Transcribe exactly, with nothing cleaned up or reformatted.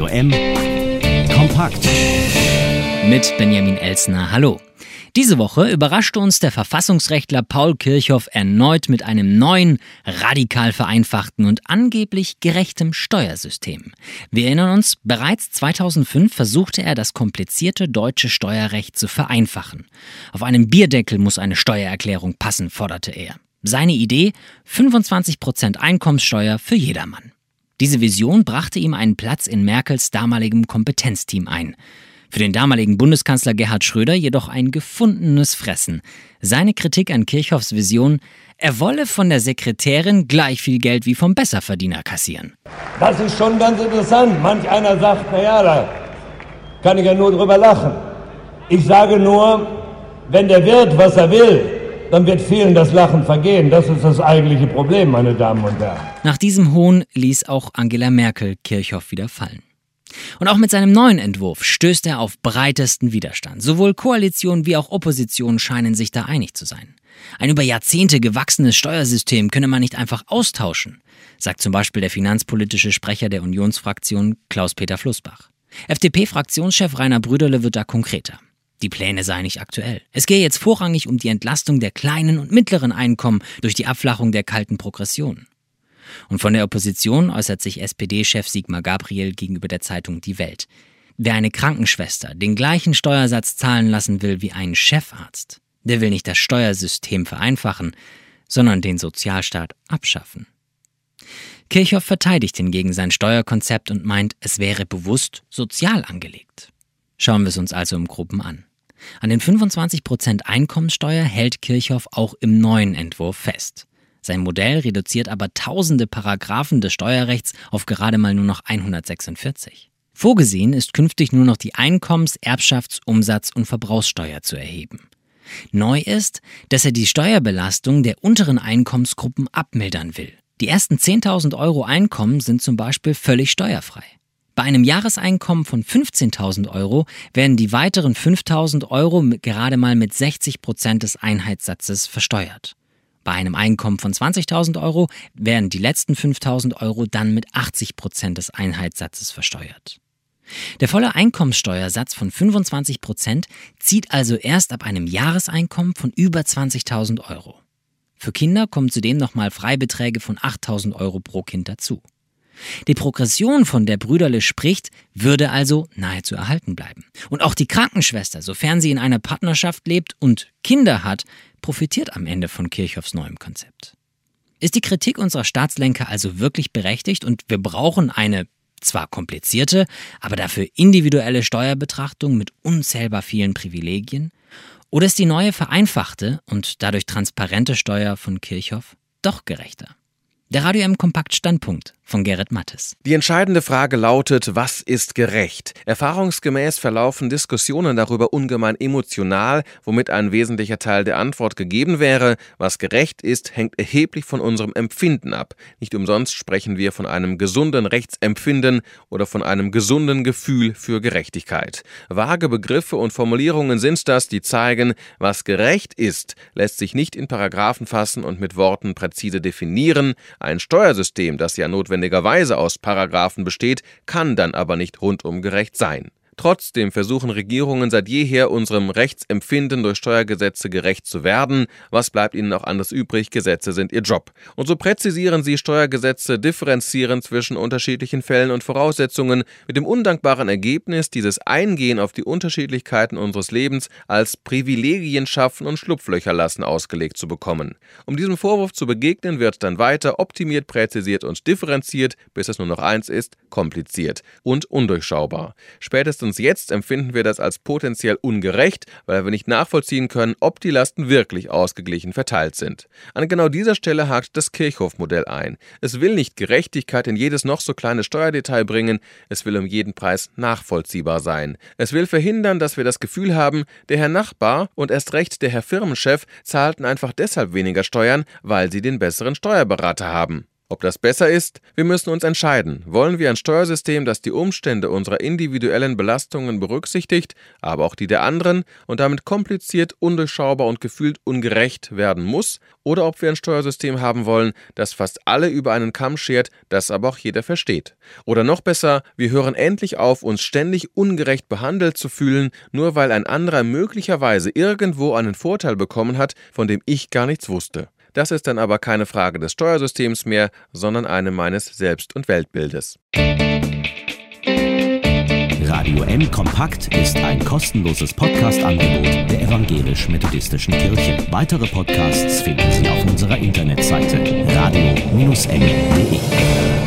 Radio M. Kompakt. Mit Benjamin Elsner, hallo. Diese Woche überraschte uns der Verfassungsrechtler Paul Kirchhoff erneut mit einem neuen, radikal vereinfachten und angeblich gerechtem Steuersystem. Wir erinnern uns, bereits zweitausendfünf versuchte er, das komplizierte deutsche Steuerrecht zu vereinfachen. Auf einem Bierdeckel muss eine Steuererklärung passen, forderte er. Seine Idee: fünfundzwanzig Prozent Einkommenssteuer für jedermann. Diese Vision brachte ihm einen Platz in Merkels damaligem Kompetenzteam ein. Für den damaligen Bundeskanzler Gerhard Schröder jedoch ein gefundenes Fressen. Seine Kritik an Kirchhoffs Vision: er wolle von der Sekretärin gleich viel Geld wie vom Besserverdiener kassieren. Das ist schon ganz interessant. Manch einer sagt, naja, da kann ich ja nur drüber lachen. Ich sage nur, wenn der Wirt, was er will, dann wird vielen das Lachen vergehen. Das ist das eigentliche Problem, meine Damen und Herren. Nach diesem Hohn ließ auch Angela Merkel Kirchhoff wieder fallen. Und auch mit seinem neuen Entwurf stößt er auf breitesten Widerstand. Sowohl Koalition wie auch Opposition scheinen sich da einig zu sein. Ein über Jahrzehnte gewachsenes Steuersystem könne man nicht einfach austauschen, sagt zum Beispiel der finanzpolitische Sprecher der Unionsfraktion Klaus-Peter Flussbach. F D P-Fraktionschef Rainer Brüderle wird da konkreter. Die Pläne seien nicht aktuell. Es gehe jetzt vorrangig um die Entlastung der kleinen und mittleren Einkommen durch die Abflachung der kalten Progression. Und von der Opposition äußert sich S P D-Chef Sigmar Gabriel gegenüber der Zeitung Die Welt. Wer eine Krankenschwester den gleichen Steuersatz zahlen lassen will wie ein Chefarzt, der will nicht das Steuersystem vereinfachen, sondern den Sozialstaat abschaffen. Kirchhoff verteidigt hingegen sein Steuerkonzept und meint, es wäre bewusst sozial angelegt. Schauen wir es uns also im Groben an. An den fünfundzwanzig Prozent Einkommenssteuer hält Kirchhoff auch im neuen Entwurf fest. Sein Modell reduziert aber tausende Paragraphen des Steuerrechts auf gerade mal nur noch hundertsechsundvierzig. Vorgesehen ist künftig nur noch die Einkommens-, Erbschafts-, Umsatz- und Verbrauchssteuer zu erheben. Neu ist, dass er die Steuerbelastung der unteren Einkommensgruppen abmildern will. Die ersten zehntausend Euro Einkommen sind zum Beispiel völlig steuerfrei. Bei einem Jahreseinkommen von fünfzehntausend Euro werden die weiteren fünftausend Euro gerade mal mit sechzig Prozent des Einheitssatzes versteuert. Bei einem Einkommen von zwanzigtausend Euro werden die letzten fünftausend Euro dann mit achtzig Prozent des Einheitssatzes versteuert. Der volle Einkommenssteuersatz von fünfundzwanzig Prozent zieht also erst ab einem Jahreseinkommen von über zwanzigtausend Euro. Für Kinder kommen zudem nochmal Freibeträge von achttausend Euro pro Kind dazu. Die Progression, von der Brüderle spricht, würde also nahezu erhalten bleiben. Und auch die Krankenschwester, sofern sie in einer Partnerschaft lebt und Kinder hat, profitiert am Ende von Kirchhoffs neuem Konzept. Ist die Kritik unserer Staatslenker also wirklich berechtigt und wir brauchen eine zwar komplizierte, aber dafür individuelle Steuerbetrachtung mit unzählbar vielen Privilegien? Oder ist die neue vereinfachte und dadurch transparente Steuer von Kirchhoff doch gerechter? Der Radio M Kompakt Standpunkt von Gerrit Mattes. Die entscheidende Frage lautet: Was ist gerecht? Erfahrungsgemäß verlaufen Diskussionen darüber ungemein emotional, womit ein wesentlicher Teil der Antwort gegeben wäre. Was gerecht ist, hängt erheblich von unserem Empfinden ab. Nicht umsonst sprechen wir von einem gesunden Rechtsempfinden oder von einem gesunden Gefühl für Gerechtigkeit. Vage Begriffe und Formulierungen sind das, die zeigen, was gerecht ist, lässt sich nicht in Paragraphen fassen und mit Worten präzise definieren. Ein Steuersystem, das ja notwendigerweise aus Paragraphen besteht, kann dann aber nicht rundum gerecht sein. Trotzdem versuchen Regierungen seit jeher, unserem Rechtsempfinden durch Steuergesetze gerecht zu werden. Was bleibt ihnen auch anderes übrig? Gesetze sind ihr Job. Und so präzisieren sie Steuergesetze, differenzieren zwischen unterschiedlichen Fällen und Voraussetzungen, mit dem undankbaren Ergebnis, dieses Eingehen auf die Unterschiedlichkeiten unseres Lebens als Privilegien schaffen und Schlupflöcher lassen ausgelegt zu bekommen. Um diesem Vorwurf zu begegnen, wird dann weiter optimiert, präzisiert und differenziert, bis es nur noch eins ist: kompliziert und undurchschaubar. Spätestens jetzt empfinden wir das als potenziell ungerecht, weil wir nicht nachvollziehen können, ob die Lasten wirklich ausgeglichen verteilt sind. An genau dieser Stelle hakt das Kirchhoff-Modell ein. Es will nicht Gerechtigkeit in jedes noch so kleine Steuerdetail bringen, es will um jeden Preis nachvollziehbar sein. Es will verhindern, dass wir das Gefühl haben, der Herr Nachbar und erst recht der Herr Firmenchef zahlten einfach deshalb weniger Steuern, weil sie den besseren Steuerberater haben. Ob das besser ist? Wir müssen uns entscheiden. Wollen wir ein Steuersystem, das die Umstände unserer individuellen Belastungen berücksichtigt, aber auch die der anderen und damit kompliziert, undurchschaubar und gefühlt ungerecht werden muss? Oder ob wir ein Steuersystem haben wollen, das fast alle über einen Kamm schert, das aber auch jeder versteht? Oder noch besser, wir hören endlich auf, uns ständig ungerecht behandelt zu fühlen, nur weil ein anderer möglicherweise irgendwo einen Vorteil bekommen hat, von dem ich gar nichts wusste. Das ist dann aber keine Frage des Steuersystems mehr, sondern eine meines Selbst- und Weltbildes. Radio N Kompakt ist ein kostenloses Podcast-Angebot der Evangelisch-Methodistischen Kirche. Weitere Podcasts finden Sie auf unserer Internetseite radio Bindestrich n punkt de.